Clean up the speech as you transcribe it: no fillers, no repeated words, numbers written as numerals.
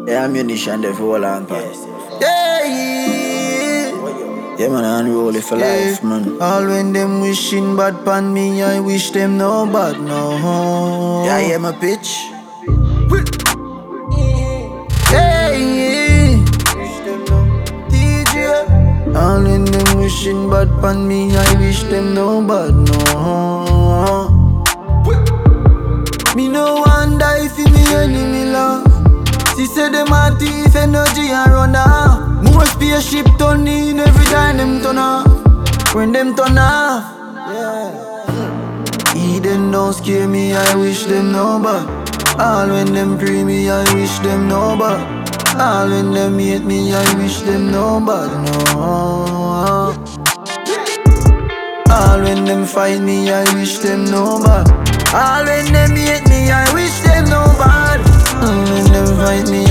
Yeah, ammunition there for all on time. Yeah, Yeah, man, I unroll it for life, man. all when them wishing bad pan me, I wish them no bad, no. Yeah, yeah, my pitch. Hey, DJ. All when them wishing bad pan me, I wish them no bad, no. Me no wonder if me enemy love. She said them a thief, energy and run off. More spaceship turn in every time them turn off. When them turn off, Eden don't scare me, I wish them no bad. All when them pray me, I wish them no bad. All when them hate me, I wish them no bad, no. All when them fight me, I wish them no bad. All when them hate me, I wish them no bad. All when them fight me,